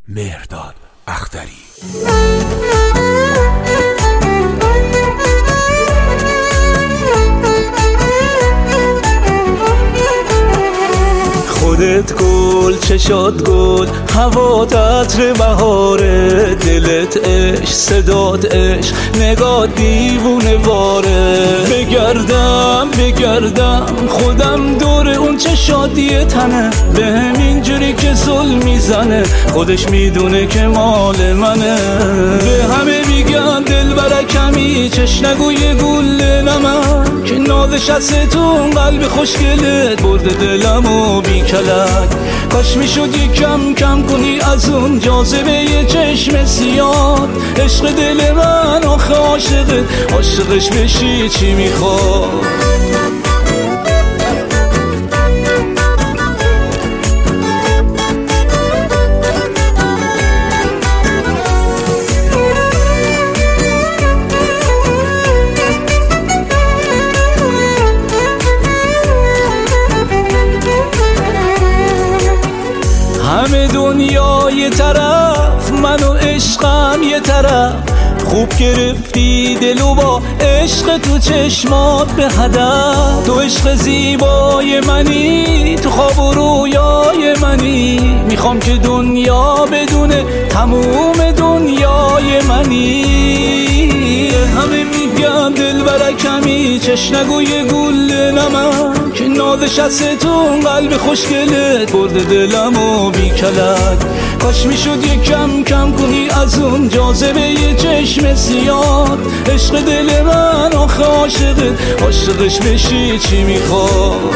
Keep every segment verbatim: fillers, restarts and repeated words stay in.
مهرداد اختری. خودت گل، چشات گل، هوات عطر بهاره، دلت عشق، صدات عشق، نگاه دیوونه واره. بگردم بگردم خودم دور اون چه شادی تنه، به همینجوری که ظلم میزنه خودش میدونه که مال منه. به همه میگن دل برکمی، چش نگوی گل نمک، که نازش از تو قلب خوشگلت برده دلمو بی کلک. کاش میشد یک کم کم کنی از اون جاذبه یه چشم سیاه، عشق دل من آخه عاشقه، عاشقش بشی چی میخواد؟ همه دنیا یه طرف، من و عشقم یه طرف، خوب گرفتی دلو با عشق تو چشمات به هدف. تو عشق زیبای منی، تو خواب و رویای منی، میخوام که دنیا بدونه تموم دنیای منی. همه میگن دل برکمی، چش نگوی گل نمک، که نازش از تو قلب خوشگلت برده دلمو بی کلک. کاش میشد یک کم کم کنی از اون جاذبه یه چشم سیاه، عشق دل من آخه عاشقه، عاشقش بشی چی میخواد؟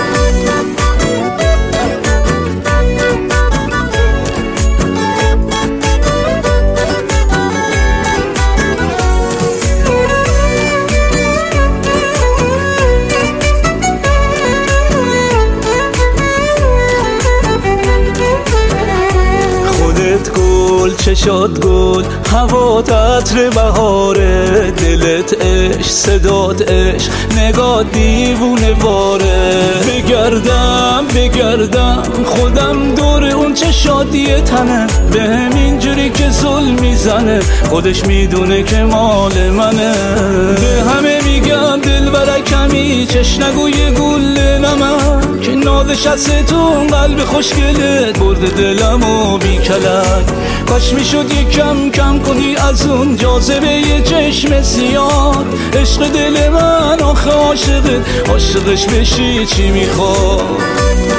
چشات گل، هوات عطر بهاره، دلت عشق، صدات عشق، نگاه دیوونه واره. بگردم بگردم خودم دور اون چه شادی تنه، به همینجوری که ظلم میزنه خودش میدونه که مال منه. به همه میگم دل برکمی، چش نگوی گل نمک، که نازش از تو قلب خوشگلت برده دلمو بی کلک. کاش میشد یک کم کم کنی از اون جاذبه یه چشم سیاه، عشق دل من آخه عاشقه، عاشقش بشی چی میخواد؟